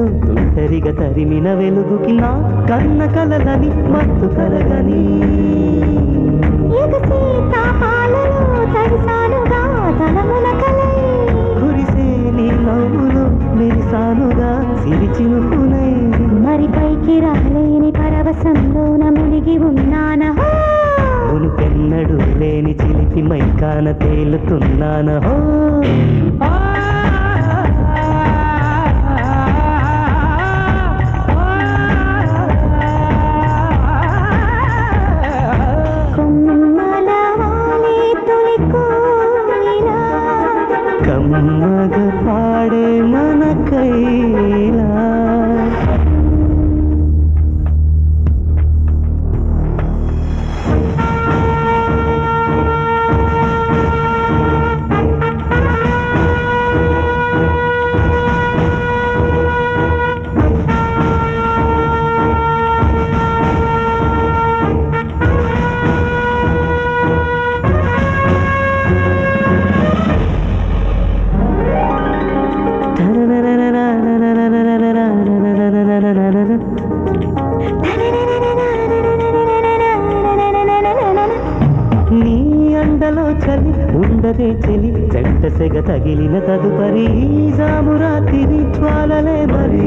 ఏదో తుంటరిగా తరిమిన వెలుగుకి నా కన్న కలలని మత్తు కలగని కురిసే నీ నవ్వులు మెరిసానుగా సిరిచినుకునే మరి పైకి రాలేని పరవశంలోన మునిగి ఉన్నానా మునుపెన్నడు లేని చిలిపి మైకాన తేలుతున్నాను కమ్మగ పాడే మన కైలా నీ అండలో చలి ఉండదే చెలి చెంట సెగ తగిలిన తదుపరి జామురాత్రి జ్వాలలే మరి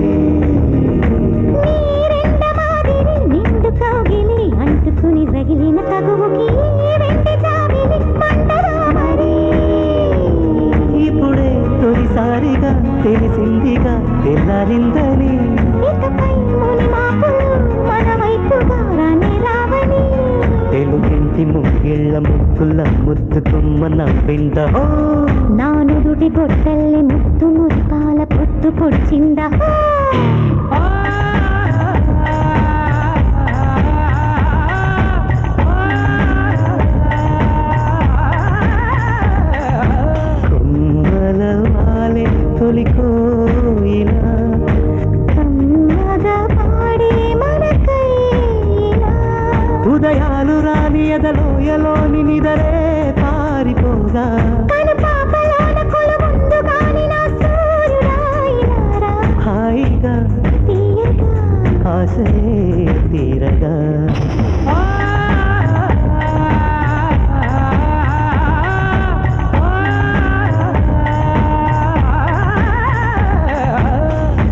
నిండు కౌగిలి అంటుకుని రగిలిన తగువుకి ఇప్పుడే తొలిసారిగా తెలిసిందిగా తెల్లారిందని తెలుగింటి ముగ్గిళ్ళ ముక్కుల ముద్దుకుమ్మ నవ్వింద నానుదుటి గొట్టల్లి ముత్తు ముత్తాల పొత్తు పొడిచిందా కొమ్మల వాలే తొలి కోయిలా ఉదయాలు రాని ఎదలోయలోని నిదరే పారిపోగా